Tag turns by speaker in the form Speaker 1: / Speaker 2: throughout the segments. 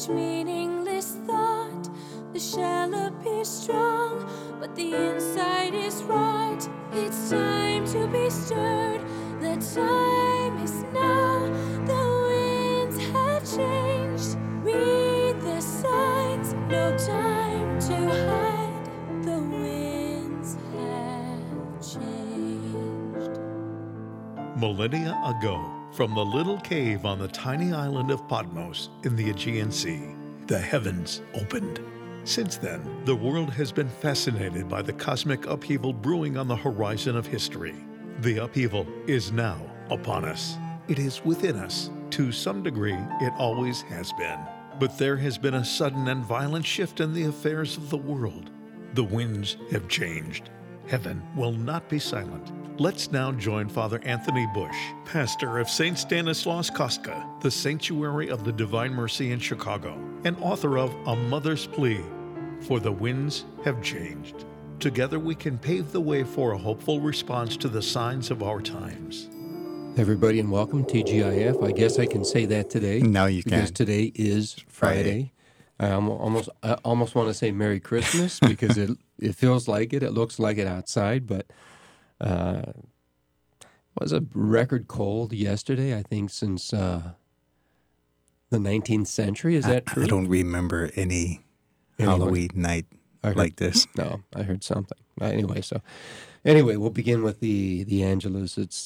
Speaker 1: each meaningless thought. The shell appears strong, but the inside is rot. It's time to be stirred. The time is now. The winds have changed. Read the signs. No time to hide. The winds have changed.
Speaker 2: Millennia ago, from the little cave on the tiny island of Patmos in the Aegean Sea, the heavens opened. Since then, the world has been fascinated by the cosmic upheaval brewing on the horizon of history. The upheaval is now upon us. It is within us. To some degree, it always has been. But there has been a sudden and violent shift in the affairs of the world. The winds have changed. Heaven will not be silent. Let's now join Father Anthony Bush, pastor of St. Stanislaus Kostka, the Sanctuary of the Divine Mercy in Chicago, and author of A Mother's Plea, For the Winds Have Changed. Together we can pave the way for a hopeful response to the signs of our times.
Speaker 3: Everybody, and welcome TGIF. I guess I can say that today.
Speaker 4: Now you
Speaker 3: because
Speaker 4: can.
Speaker 3: Today is Friday. I almost want to say Merry Christmas because it feels like it. It looks like it outside, but it was a record cold yesterday, I think, since the 19th century. Is that true?
Speaker 4: I don't remember any Halloween night like this.
Speaker 3: No, I heard something. Anyway, we'll begin with the Angelus. It's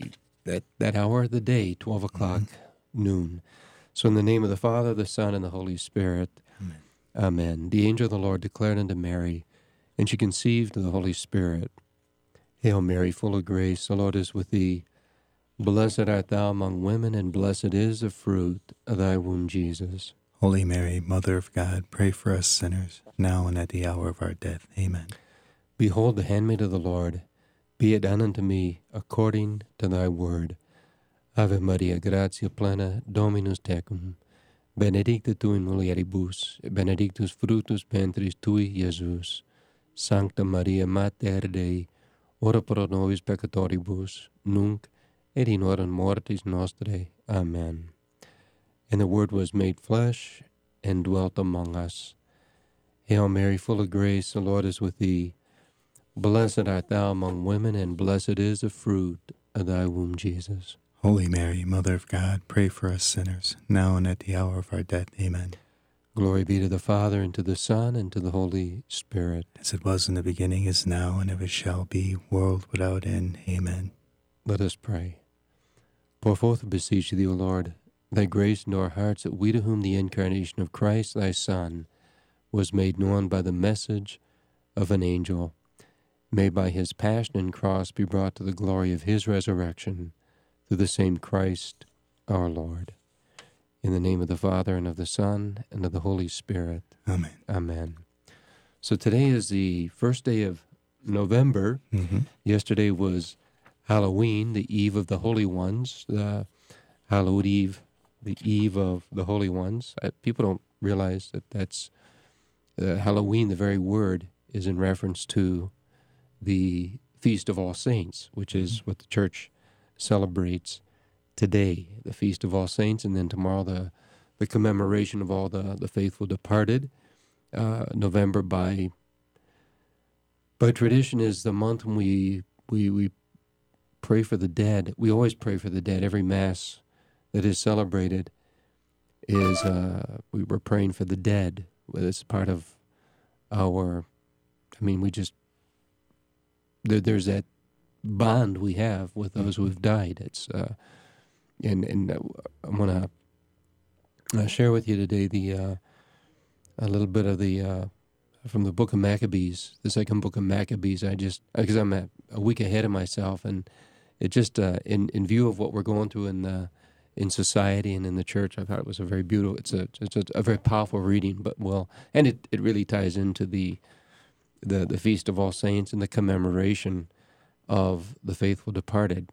Speaker 3: that hour of the day, 12 o'clock, noon. So in the name of the Father, the Son, and the Holy Spirit, Amen. Amen. The angel of the Lord declared unto Mary, and she conceived of the Holy Spirit. Hail Mary, full of grace, the Lord is with thee. Blessed art thou among women, and blessed is the fruit of thy womb, Jesus.
Speaker 4: Holy Mary, Mother of God, pray for us sinners, now and at the hour of our death. Amen.
Speaker 3: Behold the handmaid of the Lord. Be it done unto me according to thy word. Ave Maria, gratia plena, Dominus tecum. Benedicta tu in mulieribus, benedictus fructus ventris tui, Iesus. Sancta Maria, Mater Dei, ora pro nobis peccatoribus, nunc et in hora mortis nostrae. Amen. And the Word was made flesh and dwelt among us. Hail Mary, full of grace, the Lord is with thee. Blessed art thou among women, and blessed is the fruit of thy womb, Jesus.
Speaker 4: Holy Mary, Mother of God, pray for us sinners, now and at the hour of our death. Amen.
Speaker 3: Glory be to the Father, and to the Son, and to the Holy Spirit.
Speaker 4: As it was in the beginning, is now, and ever shall be, world without end. Amen.
Speaker 3: Let us pray. Pour forth, beseech thee, O Lord, thy grace into our hearts, that we to whom the incarnation of Christ, thy Son, was made known by the message of an angel, may by his passion and cross be brought to the glory of his resurrection, through the same Christ our Lord. In the name of the Father, and of the Son, and of the Holy Spirit.
Speaker 4: Amen.
Speaker 3: Amen. So today is the first day of November.
Speaker 4: Mm-hmm.
Speaker 3: Yesterday was Halloween, the Eve of the Holy Ones, the Hallowed Eve, the Eve of the Holy Ones. People don't realize that that's Halloween, the very word, is in reference to the Feast of All Saints, which is what the Church celebrates today, the Feast of All Saints, and then tomorrow the commemoration of all the faithful departed. November, by tradition, is the month when we pray for the dead. We always pray for the dead. Every Mass that is celebrated is we're praying for the dead. It's part of our. There's that bond we have with those who have died. It's and I'm gonna share with you today a little bit of the from the Book of Maccabees, the second book of Maccabees. Because I'm a week ahead of myself, and it just in view of what we're going through in society and in the church, I thought it was a very beautiful. It's a very powerful reading, and it really ties into the Feast of All Saints and the commemoration of the faithful departed.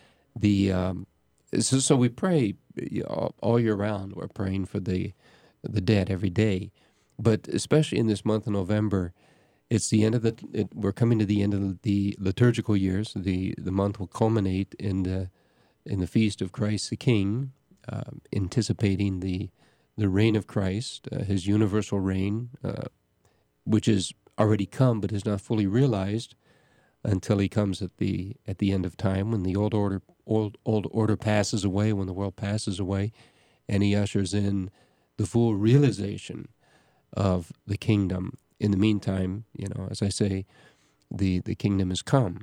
Speaker 3: So we pray all year round. We're praying for the dead every day, but especially in this month of November, it's the end of we're coming to the end of the liturgical years. The month will culminate in the feast of Christ the King, anticipating the the reign of Christ, his universal reign, which is already come but is not fully realized until he comes at the end of time, when the old order passes away, when the world passes away, and he ushers in the full realization of the kingdom. In the meantime, as I say, the kingdom has come.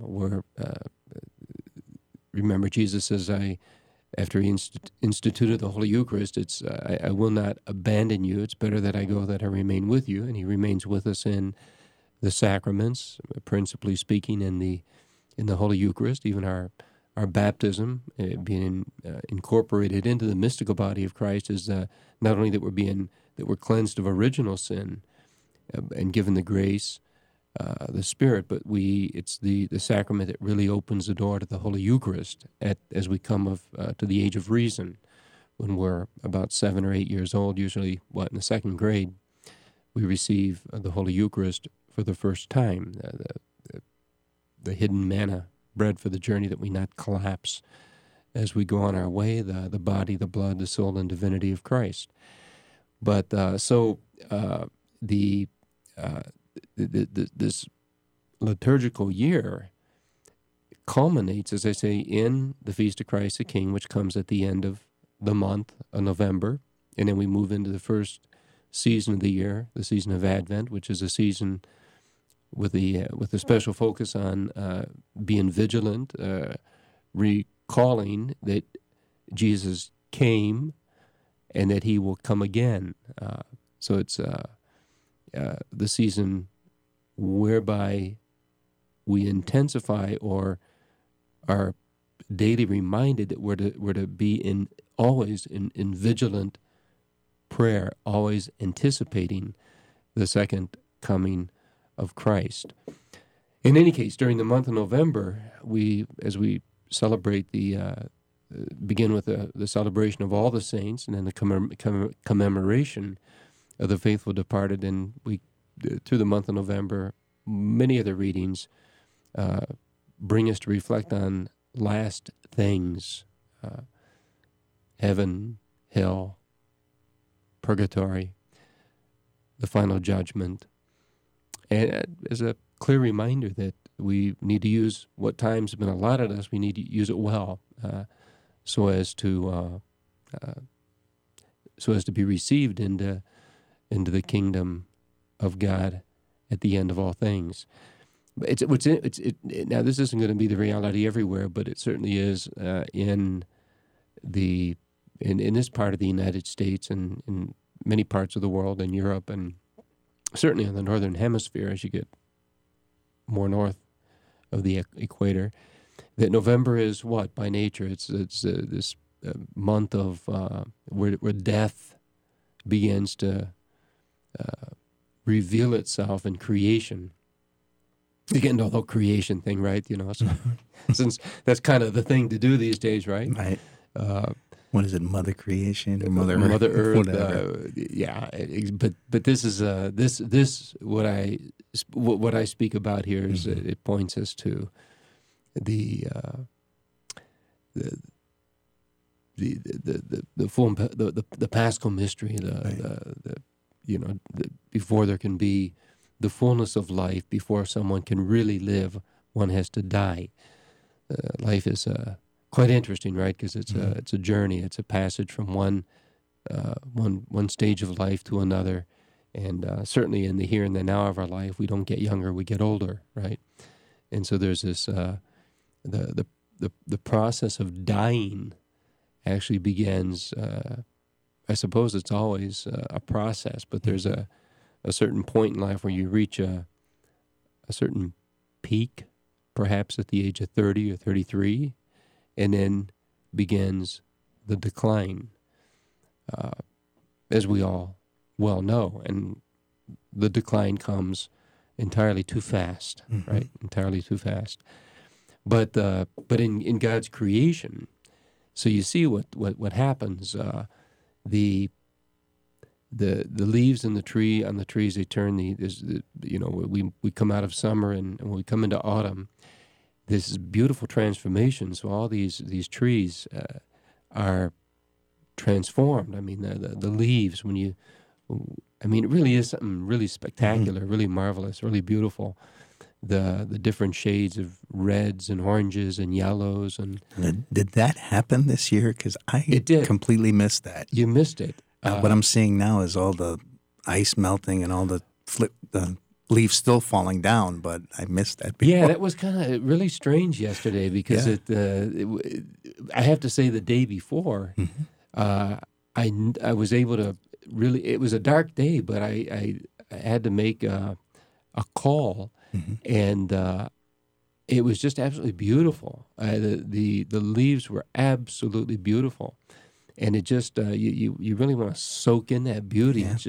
Speaker 3: Remember, Jesus says, after he instituted the Holy Eucharist, it's I will not abandon you. It's better that I go, that I remain with you. And he remains with us in the sacraments, principally speaking, in the Holy Eucharist. Even our baptism, being incorporated into the mystical body of Christ, is not only that we're cleansed of original sin and given the grace, the Spirit, but it's the sacrament that really opens the door to the Holy Eucharist as we come to the age of reason, when we're about 7 or 8 years old, usually in the second grade, we receive the Holy Eucharist for the first time, the hidden manna, bread for the journey, that we not collapse as we go on our way, the body, the blood, the soul, and divinity of Christ. But this liturgical year culminates, as I say, in the Feast of Christ the King, which comes at the end of the month of November, and then we move into the first season of the year, the season of Advent, which is a season with a special focus on being vigilant, recalling that Jesus came and that he will come again. So it's the season whereby we intensify or are daily reminded that we're to be always in vigilant prayer, always anticipating the second coming of Christ. In any case, during the month of November, as we celebrate begin with the celebration of all the saints, and then the commemoration of the faithful departed, and through the month of November, many of the readings bring us to reflect on last things, heaven, hell, purgatory, the final judgment, and as a clear reminder that we need to use what time's been allotted us. We need to use it well, so as to be received into the kingdom of God at the end of all things. Now, this isn't going to be the reality everywhere, but it certainly is in this part of the United States and in many parts of the world, in Europe, and certainly in the northern hemisphere as you get more north of the equator. That November is what by nature? It's this month of where death begins to reveal itself in creation. You get into the whole creation thing, right? So, since that's kind of the thing to do these days, right?
Speaker 4: Right. What is it, Mother Creation or Mother
Speaker 3: Earth? Yeah, but this is this what I speak about here is it points us to the full the Paschal mystery, before there can be the fullness of life, before someone can really live, one has to die. Life is quite interesting, right? Because it's a journey. It's a passage from one stage of life to another, and certainly in the here and the now of our life, we don't get younger; we get older, right? And so there's this the process of dying actually begins. I suppose it's always a process, but there's a certain point in life where you reach a certain peak, perhaps at the age of 30 or 33, and then begins the decline, as we all well know. And the decline comes entirely too fast, right? Entirely too fast. But in God's creation, so you see what happens. The leaves in the tree on the trees, they turn. We come out of summer, and when we come into autumn, this is beautiful transformation. So all these trees are transformed. I mean, the leaves, when you, I mean, it really is something really spectacular, really marvelous, really beautiful. The different shades of reds and oranges and yellows. And
Speaker 4: Did that happen this year? Because
Speaker 3: It did.
Speaker 4: completely missed that.
Speaker 3: You missed it.
Speaker 4: What I'm seeing now is all the ice melting and all the leaves still falling down, but I missed that before.
Speaker 3: Yeah, that was kind of really strange yesterday because I have to say the day before, I was able to really, it was a dark day, but I had to make a call, and it was just absolutely beautiful. The leaves were absolutely beautiful. And it just you really want to soak in that beauty.
Speaker 4: Yeah.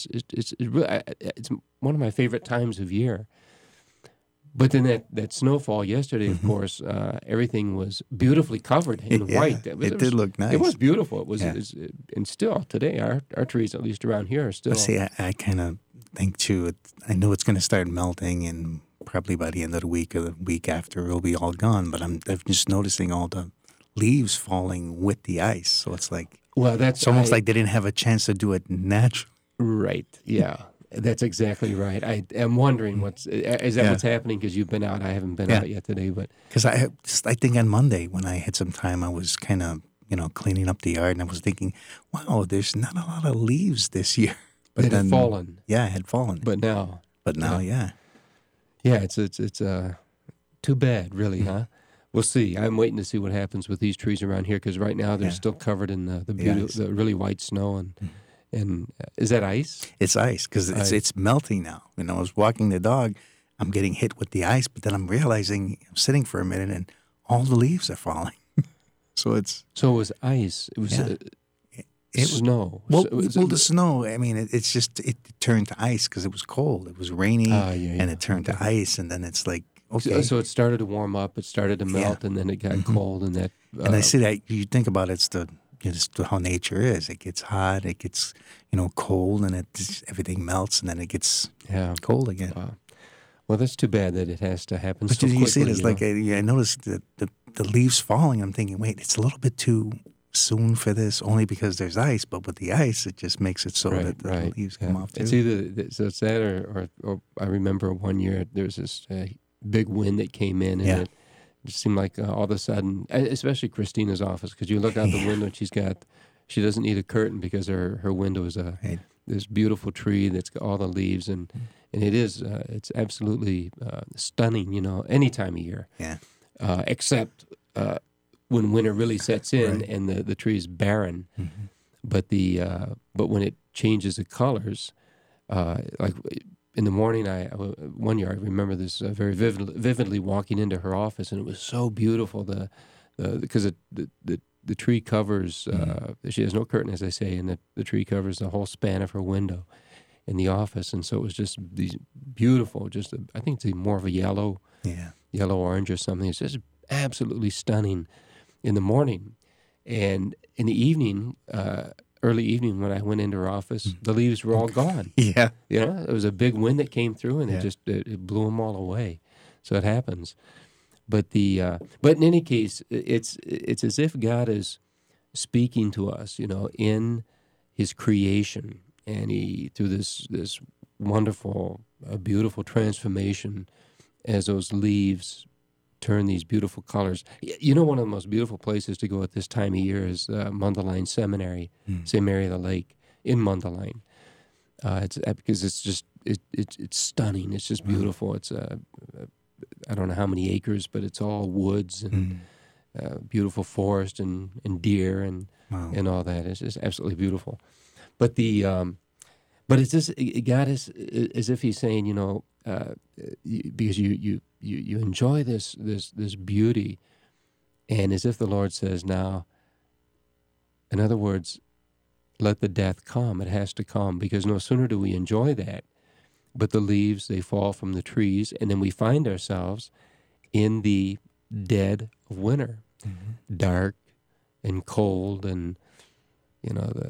Speaker 3: It's one of my favorite times of year. But then that snowfall yesterday, of course, everything was beautifully covered in white.
Speaker 4: It did look nice.
Speaker 3: It was beautiful. It was,
Speaker 4: Yeah.
Speaker 3: and still today, our trees, at least around here, are still.
Speaker 4: But see, I kind of think too. I know it's going to start melting, and probably by the end of the week or the week after, it'll be all gone. But I'm just noticing all the leaves falling with the ice. So it's like,
Speaker 3: well,
Speaker 4: it's almost like they didn't have a chance to do it naturally.
Speaker 3: Right. Yeah. That's exactly right. I am wondering is that what's happening? Because you've been out. I haven't been out yet today, but
Speaker 4: because I think on Monday when I had some time, I was kind of cleaning up the yard, and I was thinking, wow, there's not a lot of leaves this year. But
Speaker 3: it had fallen.
Speaker 4: Yeah, it had fallen.
Speaker 3: But now,
Speaker 4: yeah.
Speaker 3: Yeah, it's too bad, really, huh? We'll see. I'm waiting to see what happens with these trees around here because right now they're still covered in the really white snow and is that ice?
Speaker 4: It's ice because it's melting now. I was walking the dog, I'm getting hit with the ice, but then I'm realizing I'm sitting for a minute and all the leaves are falling. So it
Speaker 3: was ice. It was snow.
Speaker 4: Well, the snow. I mean, it turned to ice because it was cold. It was rainy, and it turned to ice, and then it's like. Okay.
Speaker 3: So it started to warm up. It started to melt, and then it got cold, and that.
Speaker 4: And I see that you think about it's how nature is. It gets hot, it gets cold, and everything melts, and then it gets cold again.
Speaker 3: Wow. Well, that's too bad that it has to happen.
Speaker 4: But
Speaker 3: so
Speaker 4: you see it as
Speaker 3: quickly,
Speaker 4: I noticed the leaves falling. I'm thinking, wait, it's a little bit too soon for this, only because there's ice. But with the ice, it just makes it so that the leaves come off too.
Speaker 3: It's either so it's that, or I remember one year there was this. Big wind that came in, and it just seemed like all of a sudden, especially Christina's office, because you look out the window and she doesn't need a curtain because her window is this beautiful tree that's got all the leaves, and it's absolutely stunning, any time of year, except when winter really sets in and the tree is barren, but when it changes the colors, like. In the morning, one year I remember this very vividly walking into her office, and it was so beautiful. Because the tree covers. She has no curtain, as I say, and the tree covers the whole span of her window in the office, and so it was just these beautiful. I think it's more of a yellow orange or something. It's just absolutely stunning in the morning, and in the evening. Early evening when I went into her office, the leaves were all gone.
Speaker 4: Yeah.
Speaker 3: There was a big wind that came through, and it blew them all away. So it happens. But in any case, it's as if God is speaking to us, in His creation, and He through this wonderful, beautiful transformation, as those leaves turn these beautiful colors. One of the most beautiful places to go at this time of year is Mundelein Seminary, St. Mary of the Lake in Mundelein. It's because it's just it's stunning. It's just beautiful. It's I don't know how many acres, but it's all woods and beautiful forest and deer and all that. It's just absolutely beautiful. But but it's just God is as if He's saying, because you enjoy this beauty, and as if the Lord says, now, in other words, let the death come. It has to come, because no sooner do we enjoy that, but the leaves, they fall from the trees, and then we find ourselves in the dead of winter, dark and cold, and the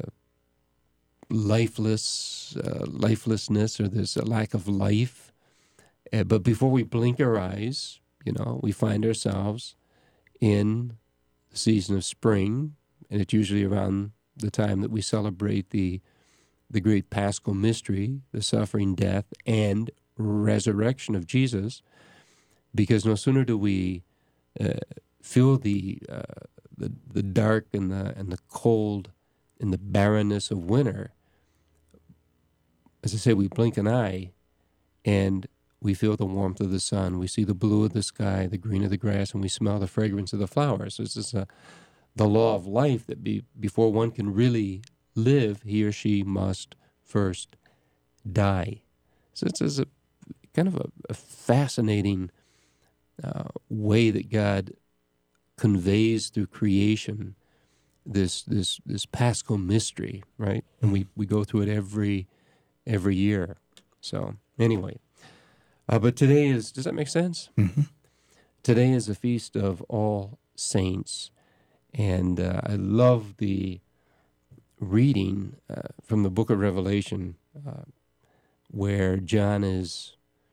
Speaker 3: lifelessness, or this lack of life. But before we blink our eyes, we find ourselves in the season of spring, and it's usually around the time that we celebrate the great Paschal mystery, the suffering, death, and resurrection of Jesus, because no sooner do we feel the dark and the cold and the barrenness of winter, as I say, we blink an eye, and we feel the warmth of the sun. We see the blue of the sky, the green of the grass, and we smell the fragrance of the flowers. So it's just the law of life that before one can really live, he or she must first die. So it's a kind of a fascinating way that God conveys through creation this Paschal mystery, right? And we go through it every year. So anyway, but today does that make sense?
Speaker 4: Mm-hmm.
Speaker 3: Today is the Feast of All Saints, and I love the reading from the book of Revelation where John is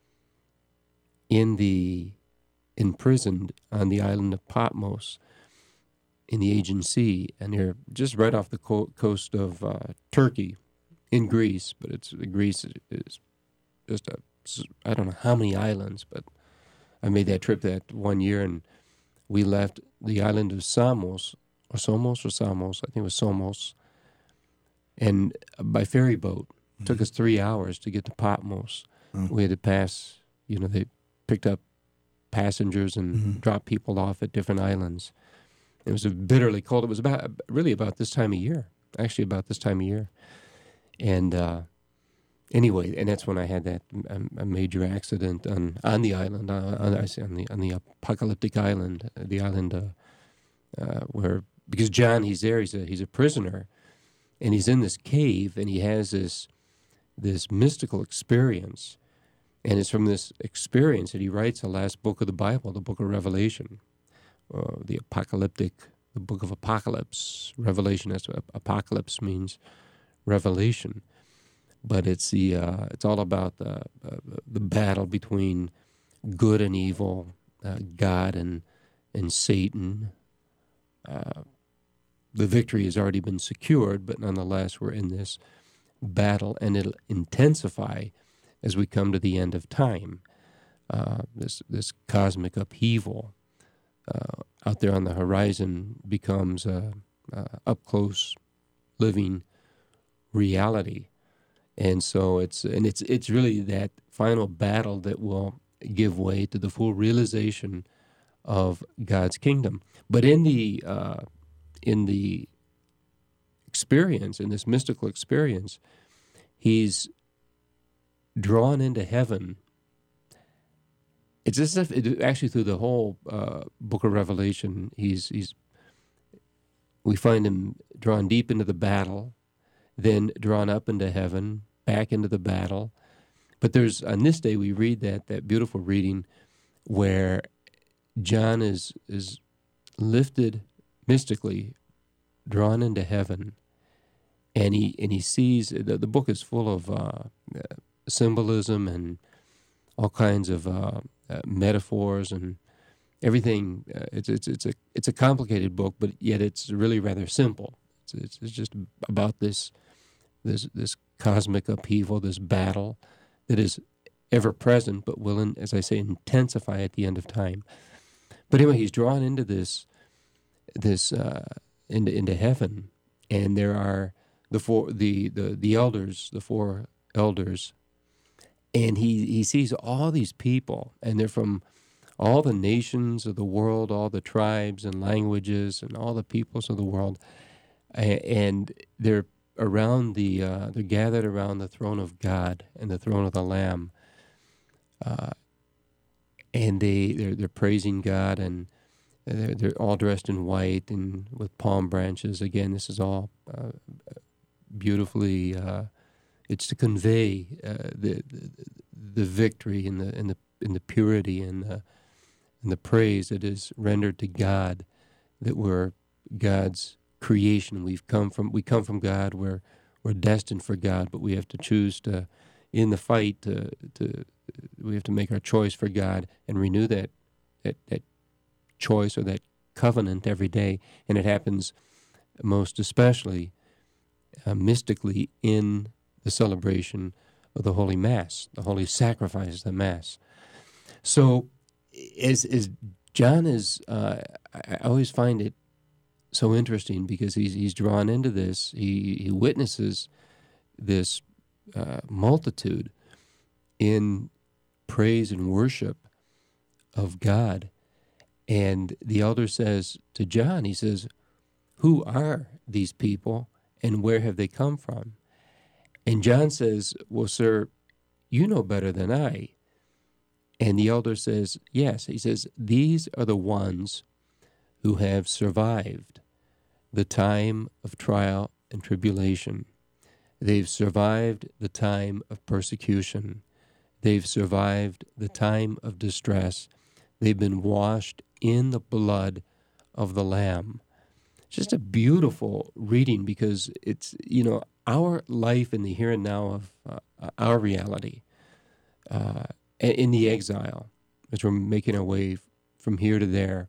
Speaker 3: imprisoned on the island of Patmos in the Aegean Sea, and they're just right off the coast of Turkey in Greece, but Greece is just I don't know how many islands, but I made that trip that one year, and we left the island of Samos, I think it was Somos, and by ferry boat. It took us 3 hours to get to Patmos. We had to pass, they picked up passengers and dropped people off at different islands. It was bitterly cold. It was about this time of year, And anyway, and that's when I had a major accident on the island, on the apocalyptic island, the island where, because John, he's there, he's a prisoner, and he's in this cave, and he has this mystical experience, and it's from this experience that he writes the last book of the Bible, the book of Revelation, the book of Apocalypse. Revelation, that's what apocalypse means, revelation. But it's all about the battle between good and evil, God and Satan. The victory has already been secured, but nonetheless we're in this battle, and it'll intensify as we come to the end of time. This cosmic upheaval out there on the horizon becomes up close living reality. And so it's really that final battle that will give way to the full realization of God's kingdom. But in the experience, in this mystical experience, he's drawn into heaven. It's as if actually through the whole book of Revelation, we find him drawn deep into the battle, then drawn up into heaven, back into the battle. But there's, on this day, we read that beautiful reading where John is lifted mystically, drawn into heaven, and he sees, the book is full of symbolism and all kinds of metaphors and everything. It's a complicated book, but yet it's really rather simple. It's just about this cosmic upheaval, this battle that is ever present, but will, as I say, intensify at the end of time. But anyway, he's drawn into into heaven, and there are the four elders, and he sees all these people, and they're from all the nations of the world, all the tribes and languages, and all the peoples of the world, and they're gathered around the throne of God and the throne of the Lamb, and they're praising God, and they're all dressed in white and with palm branches. Again, this is all beautifully. It's to convey the victory and the purity and the praise that is rendered to God, that we're God's creation. We come from God. We're destined for God, but we have to choose to, in the fight, we have to make our choice for God and renew that choice or that covenant every day. And it happens most especially mystically in the celebration of the Holy Mass, the Holy Sacrifice, the Mass. So as John is, I always find it so interesting because he's drawn into this. He witnesses this multitude in praise and worship of God. And the elder says to John, he says, who are these people and where have they come from? And John says, well, sir, you know better than I. And the elder says, yes. He says, these are the ones who have survived the time of trial and tribulation. They've survived the time of persecution. They've survived the time of distress. They've been washed in the blood of the Lamb. It's just a beautiful reading because it's, our life in the here and now of our reality in the exile as we're making our way from here to there.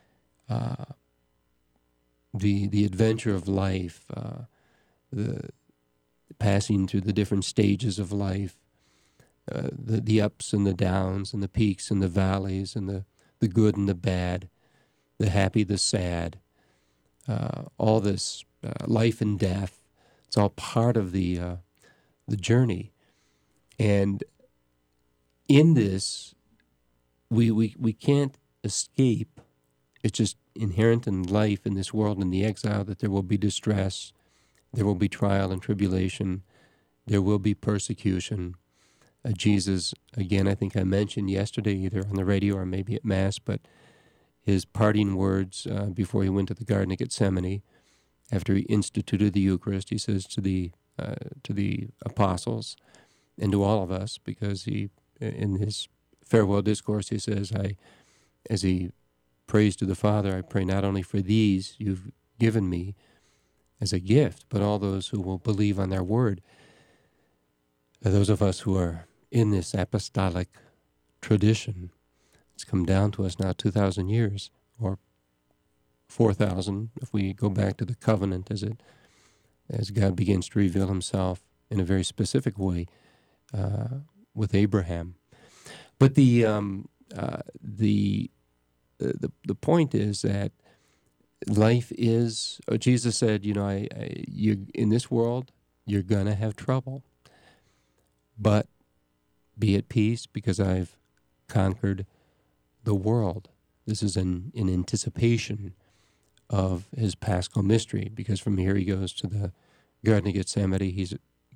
Speaker 3: The adventure of life, the passing through the different stages of life, the ups and the downs and the peaks and the valleys and the good and the bad, the happy, the sad, all this life and death. It's all part of the journey. And in this, we can't escape. It's just inherent in life in this world, in the exile, that there will be distress, there will be trial and tribulation, there will be persecution. Jesus, again, I think I mentioned yesterday, either on the radio or maybe at Mass, but his parting words before he went to the Garden of Gethsemane, after he instituted the Eucharist, he says to the apostles and to all of us, because he, in his farewell discourse, he says, as he prays to the Father, I pray not only for these you've given me as a gift, but all those who will believe on their word. Those of us who are in this apostolic tradition, it's come down to us now 2,000 years, or 4,000 if we go back to the covenant as God begins to reveal himself in a very specific way with Abraham. But the point is that life is, Jesus said, you in this world, you're going to have trouble. But be at peace because I've conquered the world. This is in anticipation of his Paschal mystery, because from here he goes to the Garden of Gethsemane. He's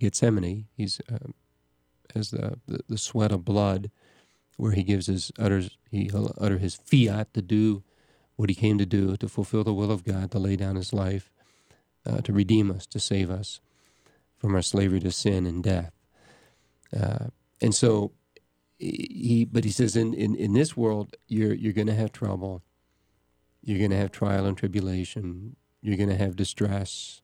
Speaker 3: as the sweat of blood, where he'll utter his fiat to do what he came to do, to fulfill the will of God, to lay down his life, to redeem us, to save us from our slavery to sin and death. And so, he says, in this world, you're going to have trouble. You're going to have trial and tribulation. You're going to have distress.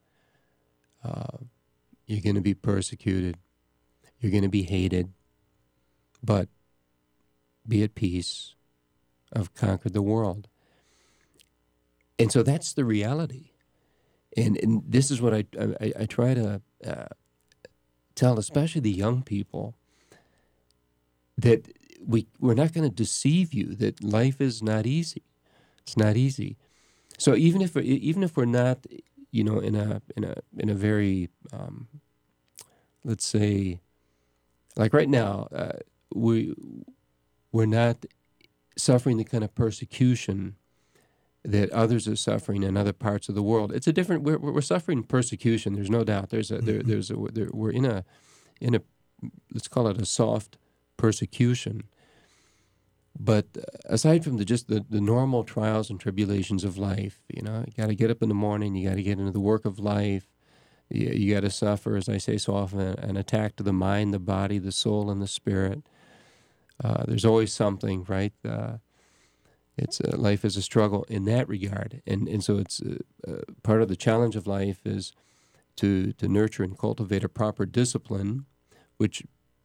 Speaker 3: You're going to be persecuted. You're going to be hated. But be at peace. I've conquered the world. And so that's the reality. And this is what I try to tell, especially the young people, that we're not going to deceive you that life is not easy. It's not easy. So even if we're not, in a very, let's say, like right now, we're not suffering the kind of persecution that others are suffering in other parts of the world. It's a different. We're suffering persecution. There's no doubt. We're in a let's call it a soft persecution. But aside from the normal trials and tribulations of life, you got to get up in the morning. You got to get into the work of life. You got to suffer, as I say so often, an attack to the mind, the body, the soul, and the spirit. There's always something, right? It's life is a struggle in that regard, and so it's part of the challenge of life is to nurture and cultivate a proper discipline, which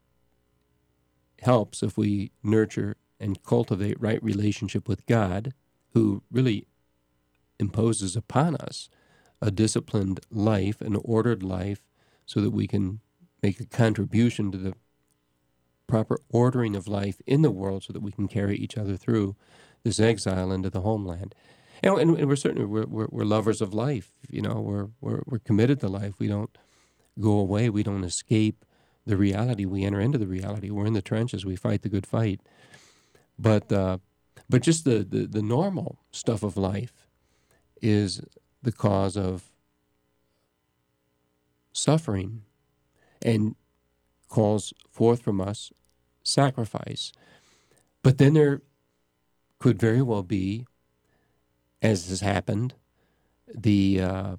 Speaker 3: helps if we nurture and cultivate right relationship with God, who really imposes upon us a disciplined life, an ordered life, so that we can make a contribution to the proper ordering of life in the world so that we can carry each other through this exile into the homeland. And we're certainly we're lovers of life. We're committed to life. We don't go away. We don't escape the reality. We enter into the reality. We're in the trenches. We fight the good fight. But just the normal stuff of life is the cause of suffering and calls forth from us sacrifice. But then there could very well be, as has happened, the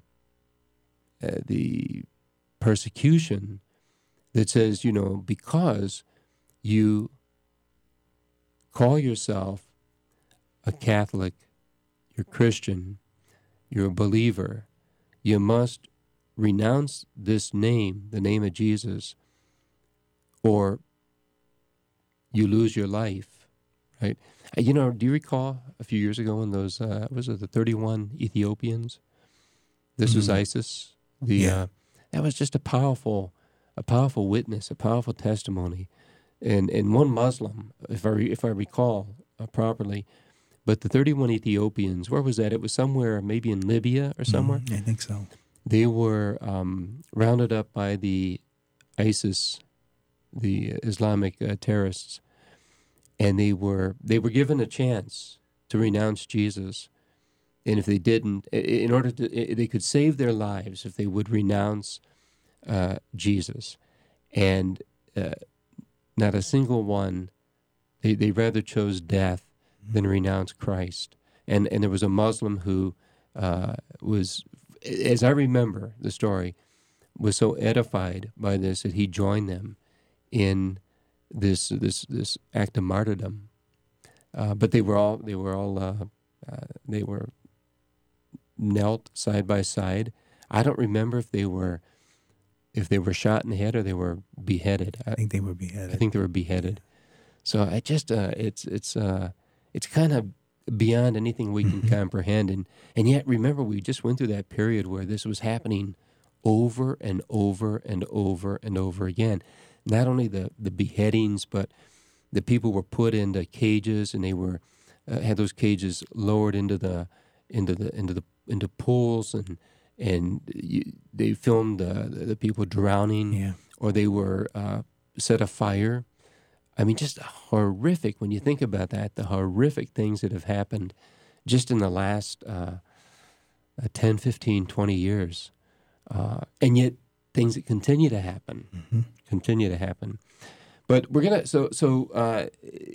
Speaker 3: persecution that says, because you call yourself a Catholic, you're Christian, you're a believer, you must renounce this name, the name of Jesus, or you lose your life, right? Do you recall a few years ago when those, was it the 31 Ethiopians? This was ISIS. That was just a powerful witness, a powerful testimony. And one Muslim, if I recall properly, but the 31 Ethiopians, where was that? It was somewhere, maybe in Libya or somewhere.
Speaker 4: I think so.
Speaker 3: They were rounded up by the ISIS, the Islamic terrorists, and they were given a chance to renounce Jesus. And if they didn't, in order to, they could save their lives if they would renounce Jesus. And not a single one, they rather chose death than renounce Christ. And there was a Muslim who was, as I remember the story, was so edified by this that he joined them in this act of martyrdom. But they were knelt side by side. I don't remember if they were shot in the head or they were beheaded.
Speaker 4: I think they were beheaded.
Speaker 3: I think they were beheaded. So I just it's kind of beyond anything we can comprehend, and yet remember we just went through that period where this was happening over and over and over and over again. Not only the beheadings, but the people were put into cages, and they were had those cages lowered into pools, and they filmed the people drowning, or they were set afire. I mean, just horrific when you think about that, the horrific things that have happened just in the last 10, 15, 20 years. And yet things that continue to happen, But we're going to,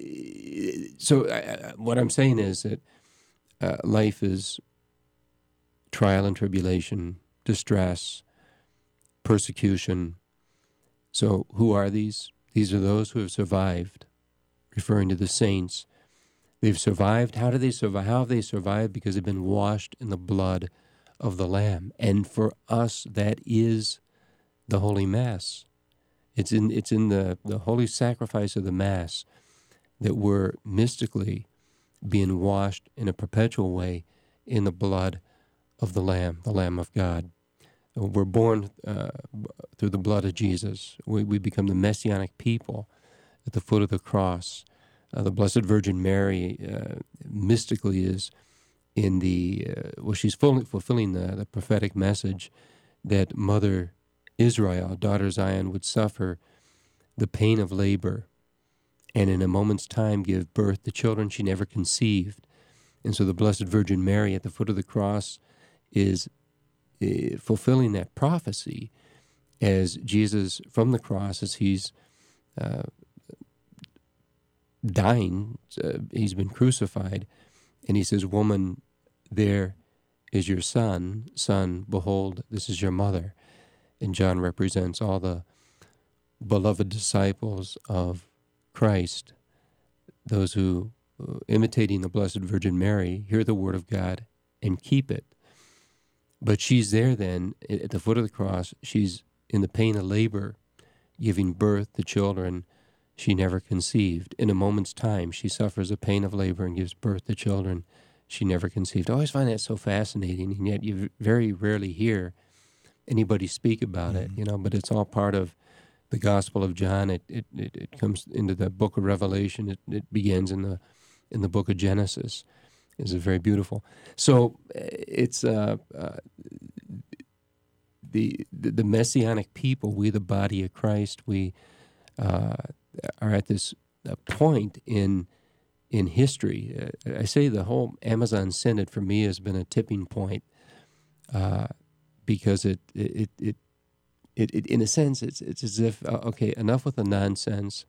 Speaker 3: what I'm saying is that life is trial and tribulation, distress, persecution. So who are these? These are those who have survived, referring to the saints. They've survived. How do they survive? How have they survived? Because they've been washed in the blood of the Lamb. And for us, that is the Holy Mass. It's in the holy sacrifice of the Mass that we're mystically being washed in a perpetual way in the blood of the Lamb of God. We're born through the blood of Jesus. We become the messianic people at the foot of the cross. The Blessed Virgin Mary mystically is in she's fulfilling the prophetic message that Mother Israel, daughter Zion, would suffer the pain of labor and in a moment's time give birth to children she never conceived. And so the Blessed Virgin Mary at the foot of the cross is fulfilling that prophecy as Jesus from the cross, as he's dying, he's been crucified, and he says, "Woman, there is your son. Son, behold, this is your mother." And John represents all the beloved disciples of Christ, those who, imitating the Blessed Virgin Mary, hear the word of God and keep it. But she's there then, at the foot of the cross, she's in the pain of labor, giving birth to children she never conceived. In a moment's time, she suffers the pain of labor and gives birth to children she never conceived. I always find that so fascinating, and yet you very rarely hear anybody speak about it, but it's all part of the Gospel of John. It comes into the book of Revelation. It begins in the book of Genesis. It's very beautiful. So it's the Messianic people, we the body of Christ, we are at this point in history. I say the whole Amazon Synod for me has been a tipping point because it in a sense it's as if okay, enough with the nonsense.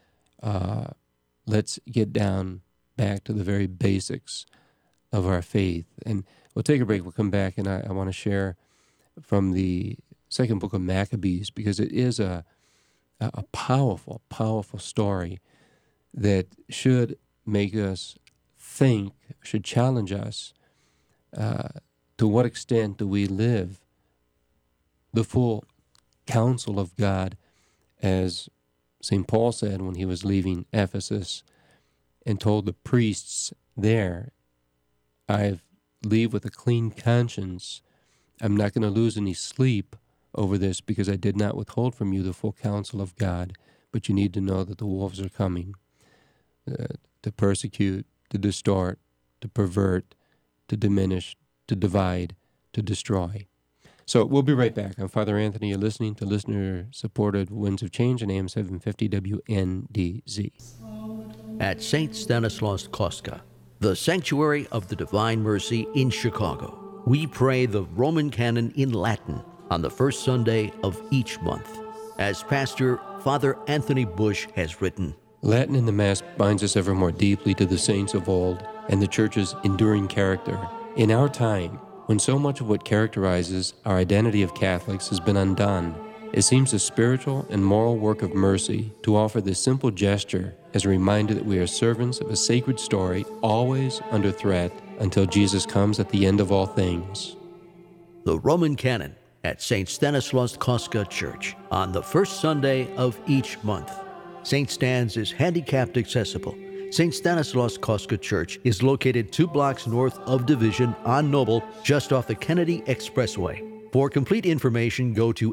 Speaker 3: Let's get down back to the very basics of our faith. And we'll take a break. We'll come back, and I want to share from the second book of Maccabees, because it is a powerful, powerful story that should make us think, should challenge us. To what extent do we live the full counsel of God, as St. Paul said when he was leaving Ephesus and told the priests there, I leave with a clean conscience. I'm not going to lose any sleep over this because I did not withhold from you the full counsel of God, but you need to know that the wolves are coming to persecute, to distort, to pervert, to diminish, to divide, to destroy. So we'll be right back. I'm Father Anthony. You're listening to listener-supported Winds of Change on AM 750 WNDZ.
Speaker 5: At St. Stanislaus Kostka, the Sanctuary of the Divine Mercy in Chicago, we pray the Roman Canon in Latin on the first Sunday of each month. As Pastor Father Anthony Bush has written,
Speaker 3: Latin in the Mass binds us ever more deeply to the saints of old and the Church's enduring character. In our time, when so much of what characterizes our identity of Catholics has been undone, it seems a spiritual and moral work of mercy to offer this simple gesture as a reminder that we are servants of a sacred story, always under threat until Jesus comes at the end of all things.
Speaker 5: The Roman Canon at St. Stanislaus Kostka Church on the first Sunday of each month. St. Stan's is handicapped accessible. St. Stanislaus Kostka Church is located 2 blocks north of Division on Noble, just off the Kennedy Expressway. For complete information, go to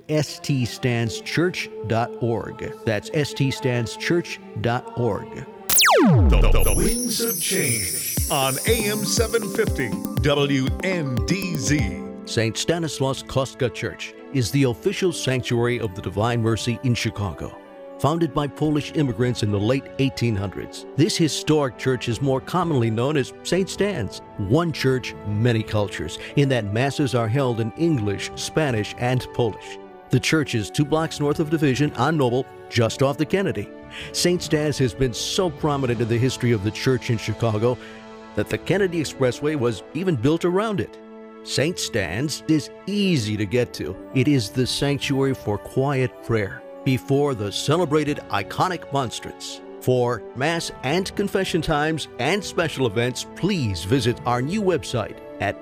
Speaker 5: ststanschurch.org. That's ststanschurch.org.
Speaker 2: The Winds of Change on AM 750 WNDZ.
Speaker 5: St. Stanislaus Kostka Church is the official sanctuary of the Divine Mercy in Chicago. Founded by Polish immigrants in the late 1800s, this historic church is more commonly known as St. Stan's. One church, many cultures, in that masses are held in English, Spanish, and Polish. The church is 2 blocks north of Division on Noble, just off the Kennedy. St. Stan's has been so prominent in the history of the church in Chicago that the Kennedy Expressway was even built around it. St. Stan's is easy to get to. It is the sanctuary for quiet prayer before the celebrated iconic monstrance. For Mass and confession times and special events, please visit our new website at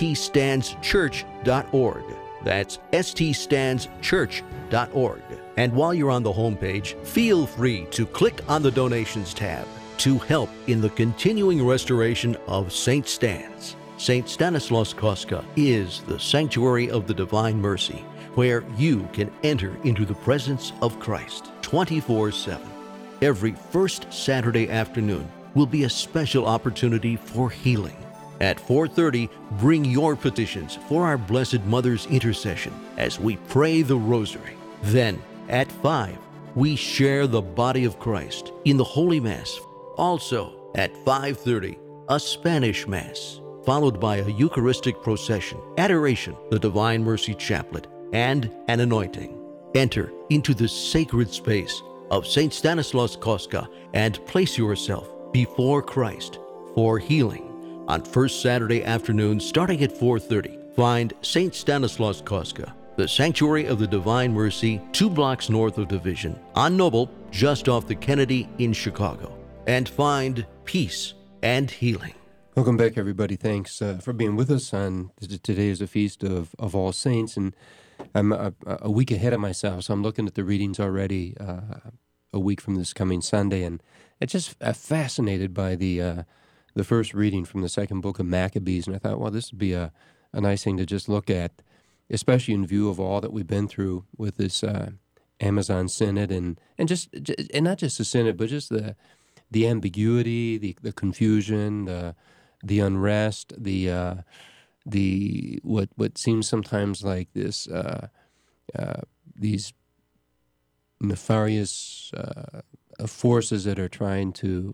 Speaker 5: ststanschurch.org. That's ststanschurch.org. And while you're on the homepage, feel free to click on the Donations tab to help in the continuing restoration of St. Stan's. St. Stanislaus Kostka is the Sanctuary of the Divine Mercy, where you can enter into the presence of Christ 24/7. Every first Saturday afternoon will be a special opportunity for healing. At 4:30, bring your petitions for our Blessed Mother's intercession as we pray the Rosary. Then, at 5, we share the body of Christ in the Holy Mass. Also, at 5:30, a Spanish Mass, followed by a Eucharistic procession, adoration, the Divine Mercy Chaplet, and an anointing. Enter into the sacred space of St. Stanislaus Kostka and place yourself before Christ for healing. On first Saturday afternoon, starting at 4:30, find St. Stanislaus Kostka, the Sanctuary of the Divine Mercy, 2 blocks north of Division, on Noble, just off the Kennedy in Chicago, and find peace and healing.
Speaker 3: Welcome back, everybody. Thanks for being with us. Today is a feast of All Saints, and I'm a week ahead of myself, so I'm looking at the readings already a week from this coming Sunday, and I'm just fascinated by the the first reading from the second book of Maccabees, and I thought, well, this would be a nice thing to just look at, especially in view of all that we've been through with this Amazon Synod, and not just the Synod, but just the ambiguity, the confusion, the unrest, the what seems sometimes like this these nefarious forces that are trying to,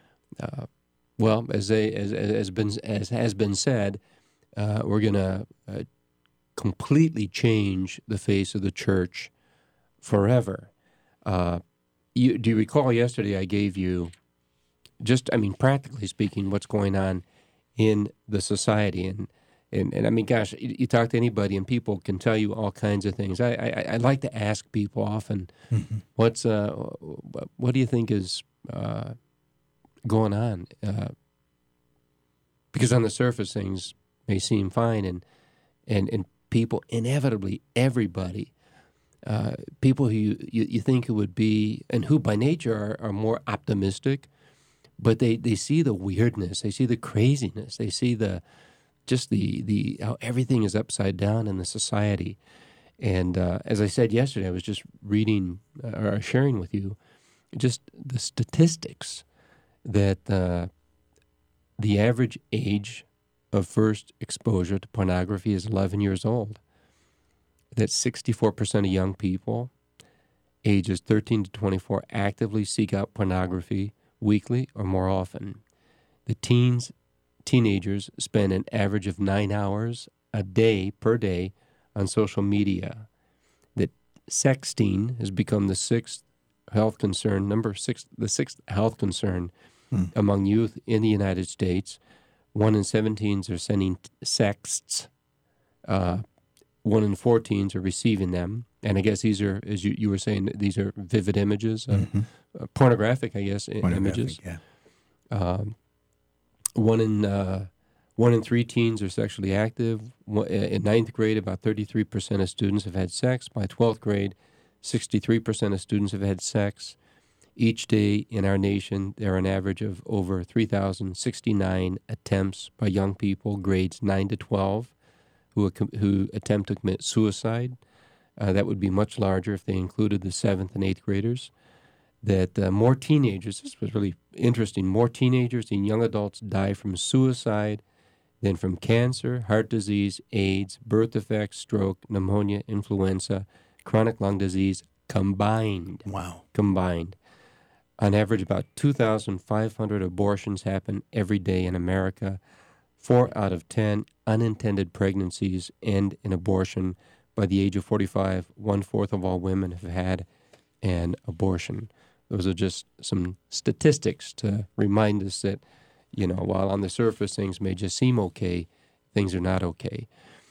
Speaker 3: as has been said, we're going to completely change the face of the church forever. Do you recall yesterday I gave you practically speaking, what's going on in the society, and I mean, gosh, you talk to anybody and people can tell you all kinds of things. I like to ask people often, what do you think is going on? Because on the surface things may seem fine, and people, inevitably, everybody, people who you think who would be, and who by nature are more optimistic, but they see the weirdness, they see the craziness, they see the how everything is upside down in the society. And as I said yesterday, I was just reading or sharing with you just the statistics that the average age of first exposure to pornography is 11 years old. That 64% of young people ages 13 to 24 actively seek out pornography weekly or more often. The teenagers spend an average of 9 hours per day on social media. That sexting has become the sixth health concern among youth in the United States. 1 in 7 teens are sending sexts. 1 in 4 teens are receiving them. And I guess these are, as you were saying, these are vivid images, pornographic, I guess, images.
Speaker 4: Yeah.
Speaker 3: 1 in 3 teens are sexually active. In 9th grade, about 33% of students have had sex. By 12th grade, 63% of students have had sex. Each day in our nation, there are an average of over 3,069 attempts by young people, grades 9 to 12, who attempt to commit suicide. That would be much larger if they included the 7th and 8th graders. That more teenagers, this was really interesting, more teenagers and young adults die from suicide than from cancer, heart disease, AIDS, birth defects, stroke, pneumonia, influenza, chronic lung disease combined.
Speaker 4: Wow.
Speaker 3: Combined. On average, about 2,500 abortions happen every day in America. 4 out of 10 unintended pregnancies end in abortion. By the age of 45, 1/4 of all women have had an abortion. Those are just some statistics to remind us that, while on the surface things may just seem okay, things are not okay.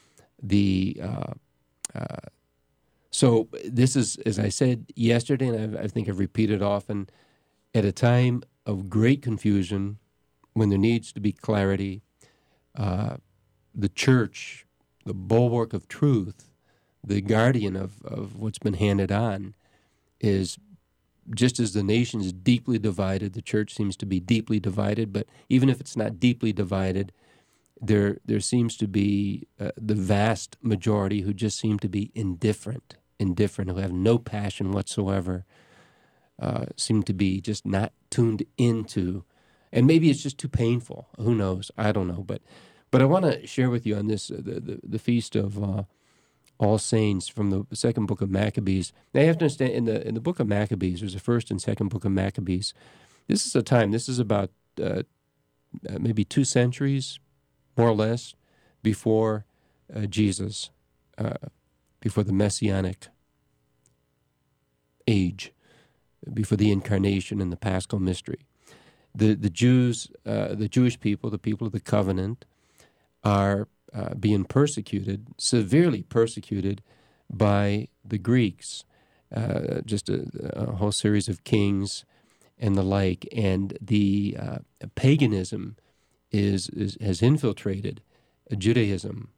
Speaker 3: So this is, as I said yesterday, and I think I've repeated often, at a time of great confusion, when there needs to be clarity, the church, the bulwark of truth, the guardian of what's been handed on, is just as the nation is deeply divided, the church seems to be deeply divided, but even if it's not deeply divided, there seems to be the vast majority who just seem to be indifferent, who have no passion whatsoever, seem to be just not tuned into, and maybe it's just too painful. Who knows? I don't know. But I want to share with you on this, the feast of All Saints from the second book of Maccabees. Now you have to understand, in the book of Maccabees, there's the first and second book of Maccabees. This is a time, this is about maybe 2 centuries, more or less, before Jesus, before the Messianic age, before the incarnation and the Paschal mystery. The Jews, the Jewish people, the people of the covenant, are being persecuted, severely persecuted by the Greeks, just a whole series of kings and the like. And the paganism has infiltrated Judaism.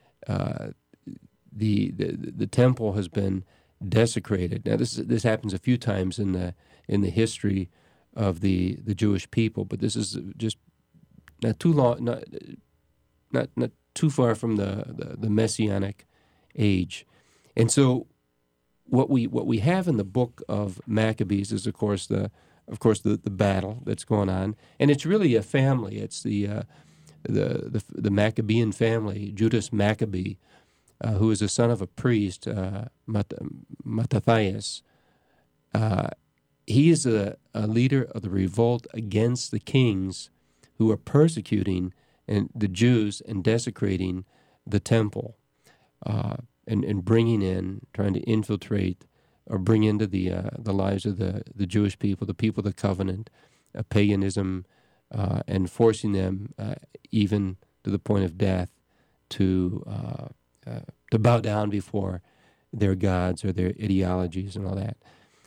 Speaker 3: The temple has been desecrated. Now this happens a few times in the history of the Jewish people, but this is just not too long, not too far from the Messianic age. And so what we have in the book of Maccabees is, of course, the battle that's going on, and it's really a family. It's the Maccabean family, Judas Maccabee, who is the son of a priest, Mattathias. He is a leader of the revolt against the kings who are persecuting the Jews and desecrating the temple, and bringing in, trying to infiltrate or bring into the lives of the Jewish people, the people of the covenant, paganism, and forcing them, even to the point of death, to bow down before their gods or their ideologies and all that.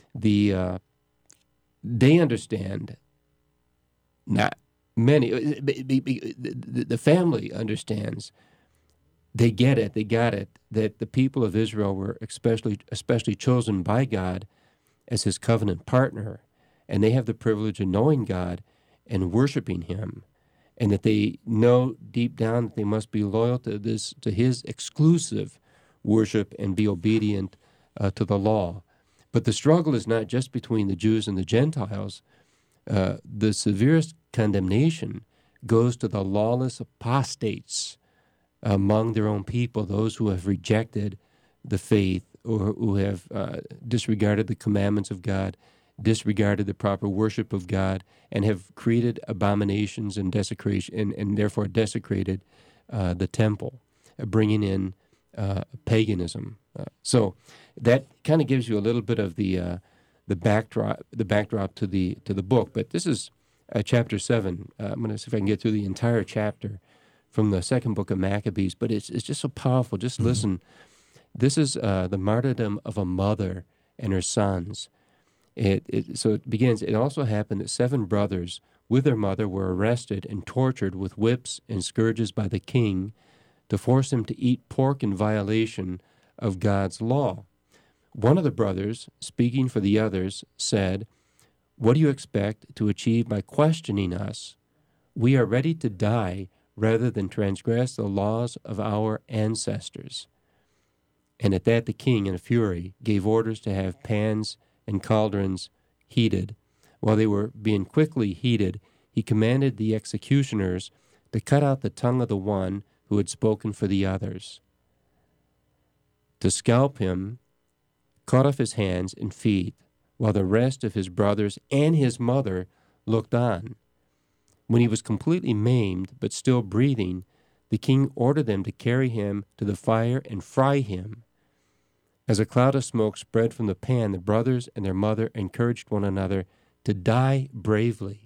Speaker 3: They understand, not many, the family understands, they get it, they got it, that the people of Israel were especially chosen by God as his covenant partner, and they have the privilege of knowing God and worshiping him, and that they know deep down that they must be loyal to his exclusive worship and be obedient to the law. But the struggle is not just between the Jews and the Gentiles. The severest condemnation goes to the lawless apostates among their own people, those who have rejected the faith or who have disregarded the commandments of God, disregarded the proper worship of God, and have created abominations and desecration, and therefore desecrated the temple, bringing in paganism. So that kind of gives you a little bit of the backdrop to the book. But this is chapter 7. I'm going to see if I can get through the entire chapter from the second book of Maccabees. But it's just so powerful. Just listen. This is the martyrdom of a mother and her sons. So it begins. It also happened that 7 brothers with their mother were arrested and tortured with whips and scourges by the king to force them to eat pork in violation of God's law. One of the brothers, speaking for the others, said, "What do you expect to achieve by questioning us? We are ready to die rather than transgress the laws of our ancestors." And at that the king, in a fury, gave orders to have pans and cauldrons heated. While they were being quickly heated, he commanded the executioners to cut out the tongue of the one who had spoken for the others, to scalp him, cut off his hands and feet, while the rest of his brothers and his mother looked on. When he was completely maimed but still breathing, the king ordered them to carry him to the fire and fry him. As a cloud of smoke spread from the pan, the brothers and their mother encouraged one another to die bravely,